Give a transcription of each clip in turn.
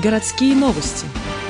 Городские новости.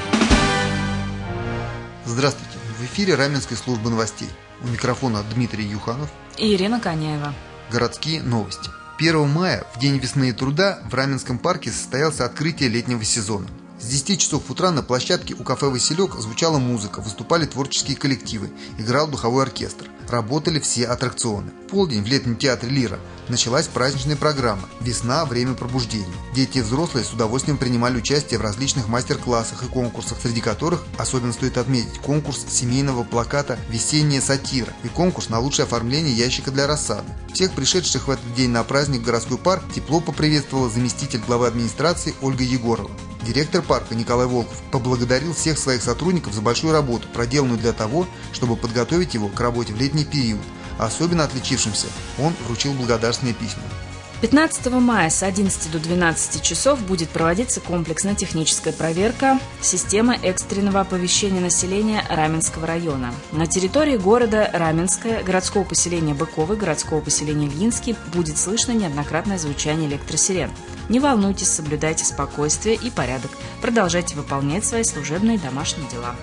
Здравствуйте! В эфире Раменской службы новостей. У микрофона Дмитрий Юханов И Ирина Коняева. Городские новости. 1 мая, в День весны и труда, в Раменском парке состоялось открытие летнего сезона. С 10 часов утра на площадке у кафе «Василек» звучала музыка, выступали творческие коллективы, играл духовой оркестр, работали все аттракционы. В полдень в летнем театре «Лира» началась праздничная программа «Весна. Время пробуждения». Дети и взрослые с удовольствием принимали участие в различных мастер-классах и конкурсах, среди которых особенно стоит отметить конкурс семейного плаката «Весенняя сатира» и конкурс на лучшее оформление ящика для рассады. Всех пришедших в этот день на праздник в городской парк тепло поприветствовала заместитель главы администрации Ольга Егорова. Директор парка Николай Волков поблагодарил всех своих сотрудников за большую работу, проделанную для того, чтобы подготовить его к работе в летний период. А особенно отличившимся он вручил благодарственные письма. 15 мая с 11 до 12 часов будет проводиться комплексная техническая проверка системы экстренного оповещения населения Раменского района. На территории города Раменское, городского поселения Быковы, городского поселения Ильинский будет слышно неоднократное звучание электросирен. Не волнуйтесь, соблюдайте спокойствие и порядок. Продолжайте выполнять свои служебные и домашние дела.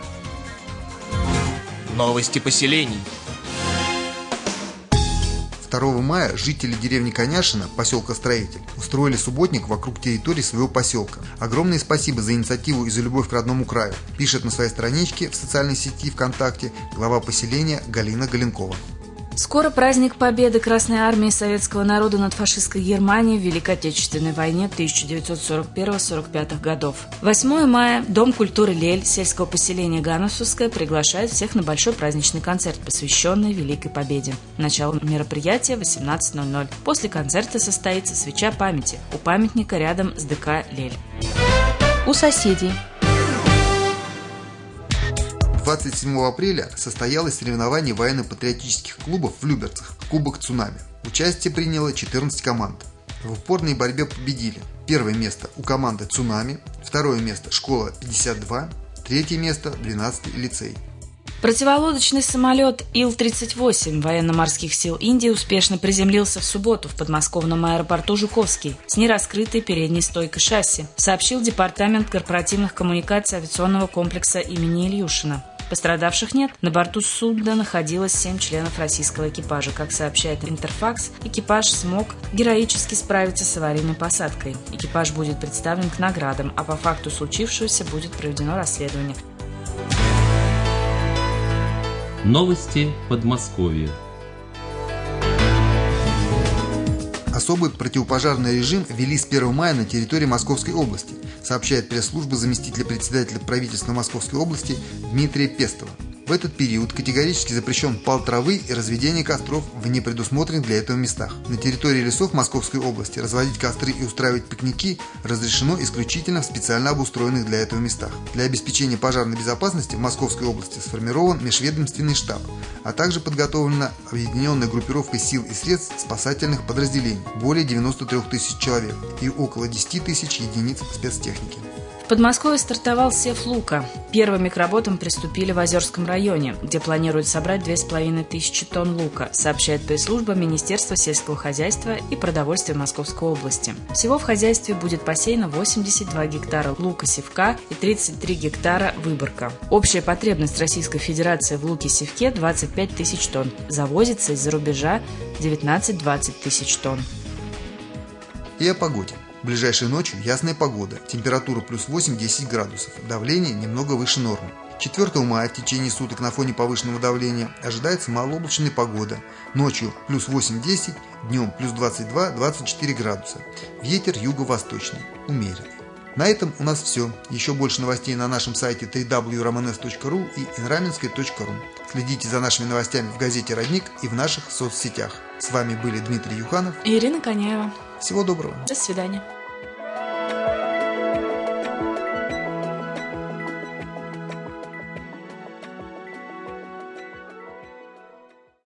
Новости поселений. 2 мая жители деревни Коняшино, поселка Строитель, устроили субботник вокруг территории своего поселка. Огромное спасибо за инициативу и за любовь к родному краю, пишет на своей страничке в социальной сети ВКонтакте глава поселения Галина Галенкова. Скоро праздник Победы Красной Армии и Советского народа над фашистской Германией в Великой Отечественной войне 1941-1945 годов. 8 мая Дом культуры «Лель» сельского поселения Ганусовское приглашает всех на большой праздничный концерт, посвященный Великой Победе. Начало мероприятия 18:00. После концерта состоится свеча памяти у памятника рядом с ДК «Лель». У соседей. 27 апреля состоялось соревнование военно-патриотических клубов в Люберцах «Кубок Цунами». Участие приняло 14 команд. В упорной борьбе победили. Первое место у команды «Цунами», второе место «Школа 52», третье место «12-й лицей». Противолодочный самолет Ил-38 военно-морских сил Индии успешно приземлился в субботу в подмосковном аэропорту Жуковский с нераскрытой передней стойкой шасси, сообщил Департамент корпоративных коммуникаций авиационного комплекса имени Ильюшина. Пострадавших нет. На борту судна находилось 7 членов российского экипажа. Как сообщает Интерфакс, экипаж смог героически справиться с аварийной посадкой. Экипаж будет представлен к наградам, а по факту случившегося будет проведено расследование. Новости Подмосковья. Особый противопожарный режим ввели с 1 мая на территории Московской области, сообщает пресс-служба заместителя председателя правительства Московской области Дмитрия Пестова. В этот период категорически запрещен пал травы и разведение костров в непредусмотренных для этого местах. На территории лесов Московской области разводить костры и устраивать пикники разрешено исключительно в специально обустроенных для этого местах. Для обеспечения пожарной безопасности в Московской области сформирован межведомственный штаб, а также подготовлена объединенная группировка сил и средств спасательных подразделений, более 93 тысяч человек и около 10 тысяч единиц спецтехники. В Подмосковье стартовал сев лука. Первыми к работам приступили в Озерском районе, где планируют собрать 2500 тонн лука, сообщает пресс-служба Министерства сельского хозяйства и продовольствия Московской области. Всего в хозяйстве будет посеяно 82 гектара лука-севка и 33 гектара выборка. Общая потребность Российской Федерации в луке-севке 25 тысяч тонн. Завозится из-за рубежа 19-20 тысяч тонн. И о погоде. Ближайшей ночью ясная погода, температура плюс 8-10 градусов, давление немного выше нормы. 4 мая в течение суток на фоне повышенного давления ожидается малооблачная погода, ночью плюс 8-10, днем плюс 22-24 градуса, ветер юго-восточный, умеренный. На этом у нас все. Еще больше новостей на нашем сайте www.romanes.ru и inramenskoye.ru. Следите за нашими новостями в газете «Родник» и в наших соцсетях. С вами были Дмитрий Юханов и Ирина Коняева. Всего доброго. До свидания.